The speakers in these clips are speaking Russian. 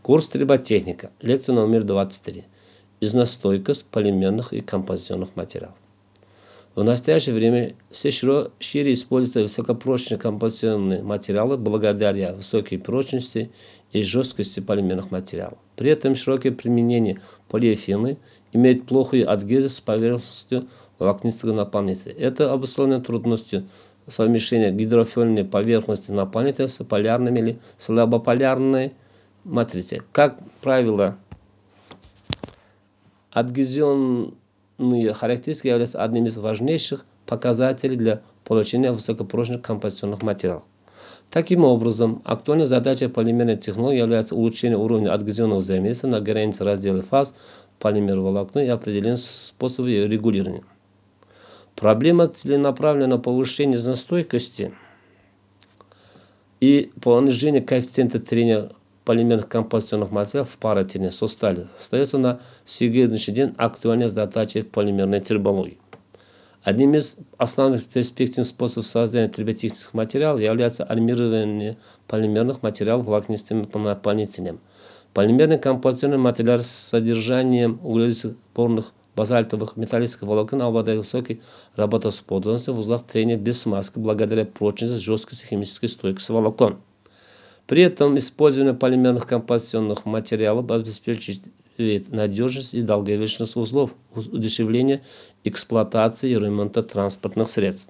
Курс триботехника. Лекция номер 23. Износостойкость полимерных и композиционных материалов. В настоящее время все шире используются высокопрочные композиционные материалы благодаря высокой прочности и жесткости полимерных материалов. При этом широкое применение полиэфирны имеет плохую адгезию с поверхностью волокнистого наполнителя. Это обусловлено трудностью совмещения гидрофильной поверхности наполнителя с полярными или слабополярной матрицей. Как правило, адгезионные характеристики являются одним из важнейших показателей для получения высокопрочных композиционных материалов. Таким образом, актуальной задачей полимерной технологии является улучшение уровня адгезионного взаимодействия на границе раздела фаз полимер-волокна и определение способов ее регулирования. Проблема целенаправленного повышения износостойкости и понижения коэффициента трения полимерных композиционных материалов в паротере со сталью остается на сегодняшний день актуальной задачей полимерной трибологии. Одним из основных перспективных способов создания триботехнических материалов является армирование полимерных материалов волокнистым наполнителем. Полимерные композиционные материалы с содержанием углеродопорных базальтовых металлических волокон обладают высокой работоспособностью в узлах трения без смазки благодаря прочности, жесткости, химической стойкости волокон. При этом использование полимерных композиционных материалов обеспечивает надежность и долговечность узлов, удешевление эксплуатации и ремонта транспортных средств.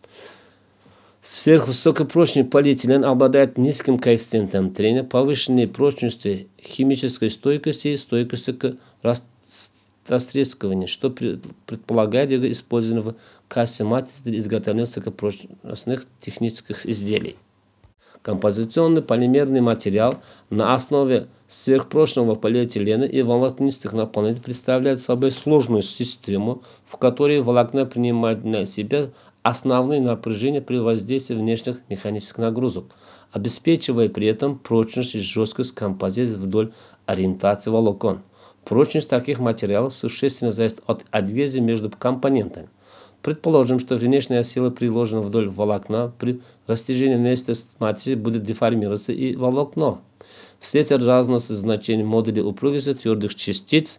Сверхвысокопрочный полиэтилен обладает низким коэффициентом трения, повышенной прочностью, химической стойкостью и стойкостью к растрескиванию, что предполагает его использование в качестве матрицы для изготовления высокопрочных технических изделий. Композиционный полимерный материал на основе сверхпрочного полиэтилена и волокнистых наполнителей представляет собой сложную систему, в которой волокна принимают на себя основные напряжения при воздействии внешних механических нагрузок, обеспечивая при этом прочность и жесткость композиции вдоль ориентации волокон. Прочность таких материалов существенно зависит от адгезии между компонентами. Предположим, что внешняя сила, приложена вдоль волокна, при растяжении вместе с матрицей будет деформироваться и волокно. Вследствие разности значений модуля упругости твердых частиц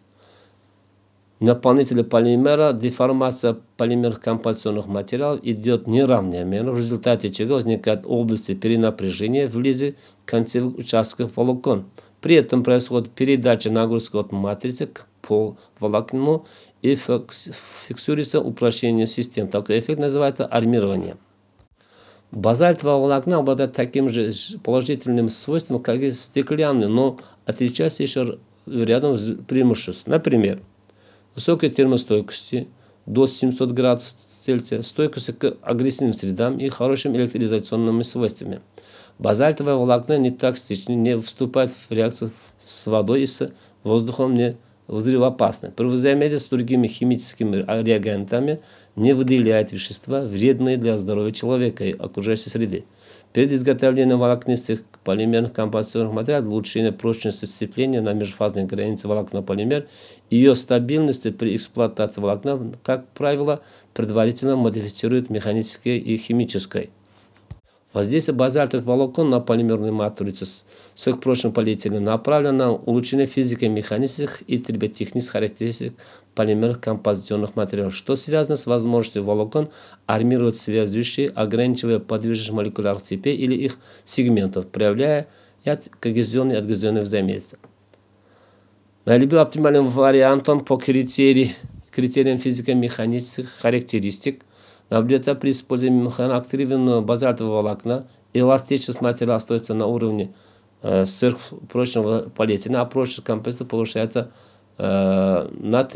наполнителя полимера деформация полимерных композиционных материалов идет неравномерно, в результате чего возникают области перенапряжения вблизи концевых участков волокон. При этом происходит передача нагрузки от матрицы к волокну и фиксируется упрощение систем. Такой эффект называется армирование. Базальтовое волокно обладает таким же положительным свойством, как и стеклянное, но отличается еще рядом преимуществ. Например, высокой термостойкости до 700 градусов Цельсия, стойкости к агрессивным средам и хорошими электролизационными свойствами. Базальтовое волокно не токсично, не вступает в реакцию с водой и с воздухом, не взрывоопасно. При взаимодействии с другими химическими реагентами не выделяет вещества, вредные для здоровья человека и окружающей среды. Перед изготовлением волокнистых полимерных композиционных материалов улучшение прочности сцепления на межфазной границе волокна-полимер и ее стабильности при эксплуатации волокна, как правило, предварительно модифицирует механической и химической. Воздействие базальтовых волокон на полимерную матрицу с сверхпрочным полиэтиленом направлено на улучшение физико-механических и триботехнических характеристик полимерных композиционных материалов, что связано с возможностью волокон армировать связующие, ограничивая подвижность молекулярных цепей или их сегментов, проявляя когезионное и адгезионное взаимодействие. Наиболее оптимальным вариантом по критериям физико-механических характеристик наблюдается при использовании активированного базальтового волокна. Эластичность материала остается на уровне сверхпрочного полиэтилена, а прочность композиции повышается на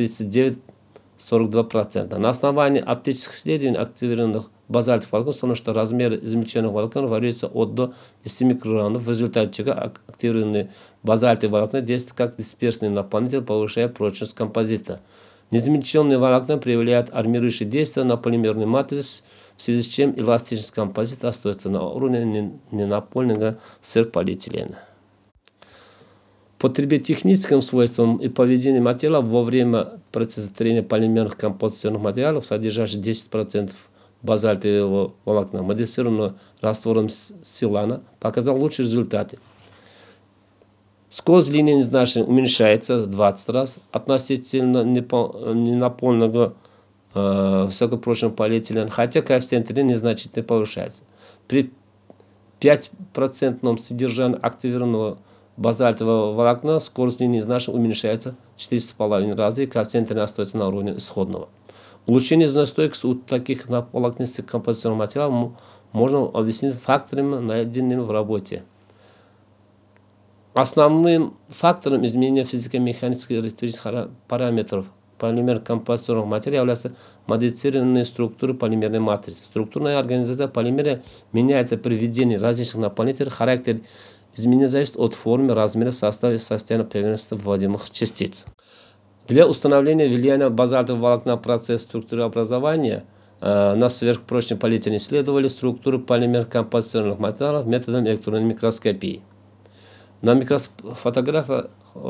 39–42%. На основании оптических исследований активированных базальтовых волокон установлено, что размер измельченных волокон варьируется от до 10 микрограммов, в результате чего активированные базальтовые волокна действуют как дисперсный наполнитель, повышая прочность композита. Неизмельченные волокна проявляют армирующее действие на полимерную матрицу, в связи с чем эластичность композита остается на уровне ненапольного сверхполиэтилена. По триботехническим свойствам и поведению материалов во время процесса трения полимерных композиционных материалов, содержащих 10% базальтового волокна, модифицированного раствором силана, показал лучшие результаты. Скорость линии изнашивания уменьшается в 20 раз относительно ненаполненного высокопрочного полиэтилена, хотя коэффициент трения незначительно повышается. При 5% содержании активированного базальтового волокна скорость линии изнашивания уменьшается в 4,5 раза, и коэффициент трения остается на уровне исходного. Улучшение износостойкости у таких волокнистых композиционных материалов можно объяснить факторами, найденными в работе. Основным фактором изменения физико-механических и электрических параметров полимерных композиционных материалов является модифицированная структура полимерной матрицы. Структурная организация полимера меняется при введении различных наполнителей. Характер изменения зависит от формы, размера, состава и состояния поверхности вводимых частиц. Для установления влияния базальтового волокна на процесс структурообразования на сверхпрочный полиэтилен исследовали структуру полимерных композиционных материалов методом электронной микроскопии. На фотографии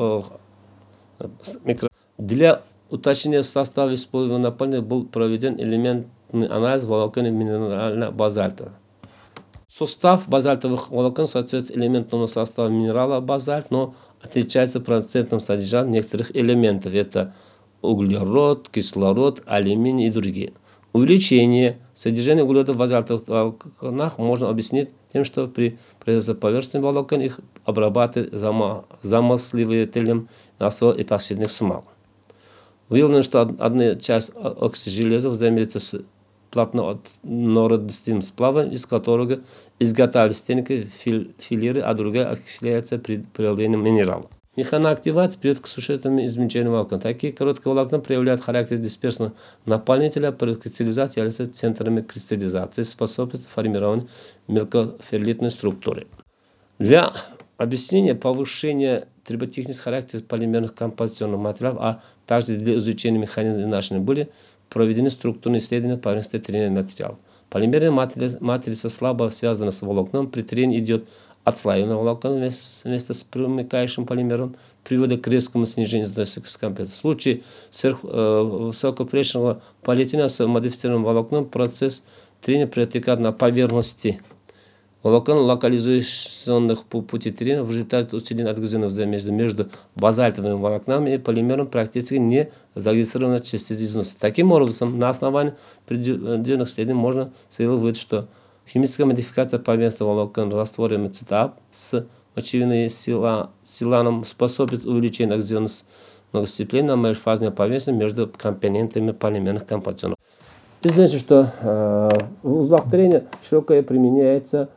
для уточнения состава использованного наполнителя был проведен элементный анализ волокон минерального базальта. Состав базальтовых волокон соответствует элементному составу минерала базальт, но отличается процентным содержанием некоторых элементов. Это углерод, кислород, алюминий и другие. Увеличение содержания углерода в базальтовых волокнах можно объяснить тем, что при производстве поверхностных волокон их обрабатывают замасливателем на основе эпоксидных смол. Выявлено, что одна часть оксижелеза взаимодействует с платнородистым сплавом, из которого изготавливаются стенки, филеры, а другая окисляется при плавлении минерала. Механоактивация приводит к существенному изменению волокон. Такие короткие волокна проявляют характер дисперсного наполнителя, при кристаллизации являются центрами кристаллизации, способствуют формированию мелкоферритной структуры. Для объяснения повышения триботехнического характера полимерных композиционных материалов, а также для изучения механизма изнашивания были проведены структурные исследования поверхности трения материалов. Полимерная матрица слабо связана с волокном. При трении идет отслаивание волокна вместе с примыкающим полимером, приводит к резкому снижению износостойкости композиции. В случае высокопречного полиэтилена с модифицированным волокном процесс трения протекает на поверхности волокон, локализованных по пути трения. В результате усиления адгезионных взаимодействий между базальтовыми волокнами и полимером практически не зарегистрирована частица износа. Таким образом, на основании предвиденных исследований можно сделать вывод, что химическая модификация поверхности волокон растворимый ЦТАП с мочевиной силаном способствует увеличению адгезионного сцепления на межфазной поверхности между компонентами полимерных композиционных. Известно, что в узлах трения широко применяется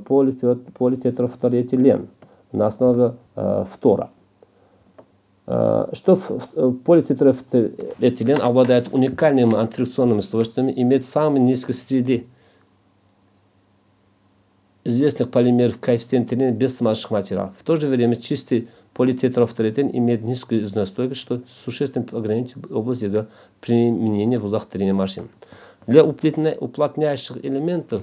политетрафториэтилен на основе фтора. Что политетрафториэтилен обладает уникальными антифрикционными свойствами, имеет самый низкий среди известных полимеров коэффициент трения без смазочных материалов. В то же время чистый политетрафториэтилен имеет низкую износостойкость, что существенно ограничивает область его применения в узлах трения машин. Для уплотняющих элементов,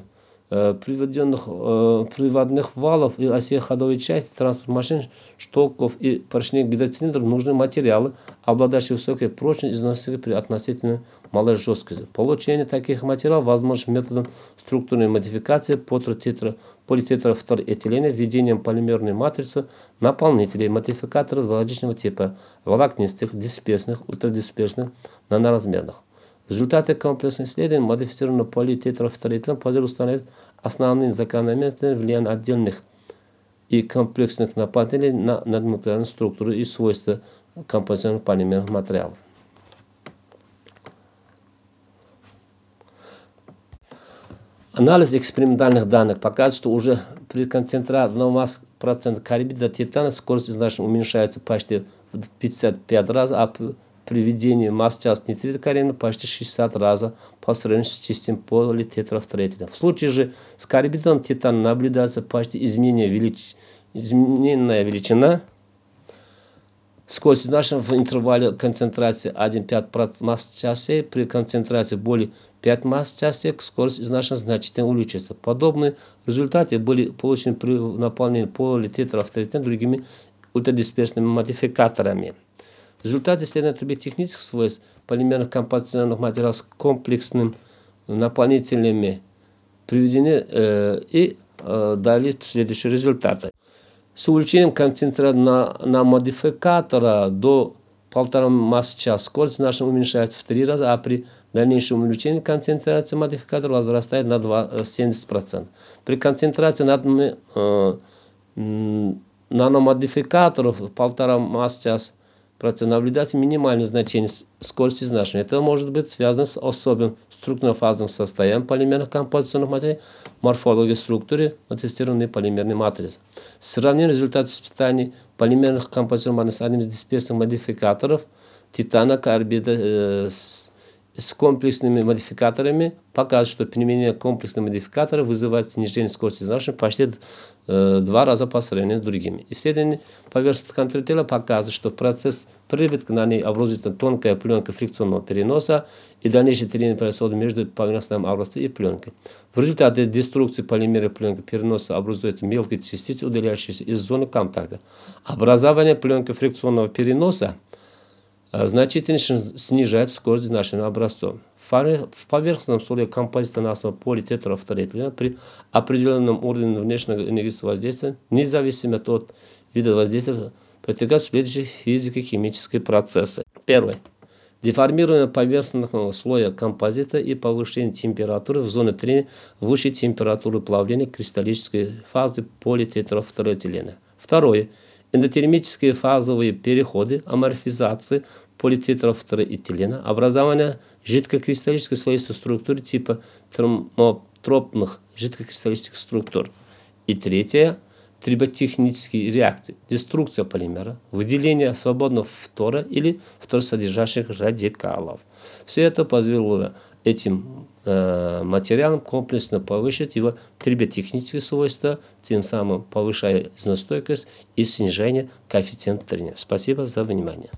приводных валов и осей ходовой части транспортных машин, штоков и поршней гидроцилиндров нужны материалы, обладающие высокой прочностью и износостойкостью при относительно малой жесткости. Получение таких материалов возможно методом структурной модификации политетрафториэтилена, введением полимерной матрицы наполнителей, модификаторов различного типа, волокнистых, дисперсных, ультрадисперсных, наноразмерных. Результаты комплексных исследований модифицированного политетрафториэтилена позволят установить основные закономерности влияния отдельных и комплексных наполнителей на надмолекулярную структуру и свойства композиционных полимерных материалов. Анализ экспериментальных данных показывает, что уже при концентрации 1% карбида титана скорость изнашивания уменьшается почти в 55 раз, а при введении масс-частиц нитрита кария почти 60 раз по сравнению с чистым политетрафториэтиленом. В случае же с карбидом титана наблюдается почти измененная величина скорость изнашивания в интервале концентрации 1,5 масс-частей. При концентрации более 5 масс-частей скорость изнашивания значительно увеличивается. Подобные результаты были получены при наполнении политетрафториэтилена другими ультрадисперсными модификаторами. Результаты исследования триботехнических свойств полимерных композиционных материалов с комплексными наполнителями приведены и дали следующие результаты. С увеличением концентрации на модификатора до 1,5 масс-час скорость наша уменьшается в 3 раза, а при дальнейшем увеличении концентрации модификатора возрастает на 70%. При концентрации наномодификаторов 1,5 масс-час наблюдается минимальное значение скорости изнашивания. Это может быть связано с особым структурно-фазовым состоянием полимерных композиционных материалов, морфологией структуры тестированной полимерной матрицы. Сравнение результатов испытаний полимерных композиционных матрицей с одним из дисперсных модификаторов титана карбида с комплексными модификаторами показывает, что применение комплексных модификаторов вызывает снижение скорости изнашивания почти 2 раза по сравнению с другими. Исследование поверхностного контроля тела показывает, что процесс прибытка на ней образуется тонкая пленка фрикционного переноса и дальнейшее трение происходит между поверхностным образцом и пленкой. В результате деструкции полимера пленки переноса образуются мелкие частицы, удаляющиеся из зоны контакта. Образование пленки фрикционного переноса значительно снижает скорость изнашивания образцов. В поверхностном слое композита на основе политетрафторэтилена при определенном уровне внешнего энергетического воздействия, независимо от вида воздействия, протекают следующие физико-химические процессы. Первое. Деформирование поверхностного слоя композита и повышение температуры в зоне трения выше температуры плавления кристаллической фазы политетрафторэтилена. Второе. Эндотермические фазовые переходы, аморфизации политетрафторэтилена, образование жидкокристаллической слоистой структуры типа термотропных жидкокристаллических структур. И третье. Триботехнические реакции, деструкция полимера, выделение свободного фтора или фторосодержащих радикалов. Все это позволило этим материалам комплексно повысить его триботехнические свойства, тем самым повышая износостойкость и снижение коэффициента трения. Спасибо за внимание.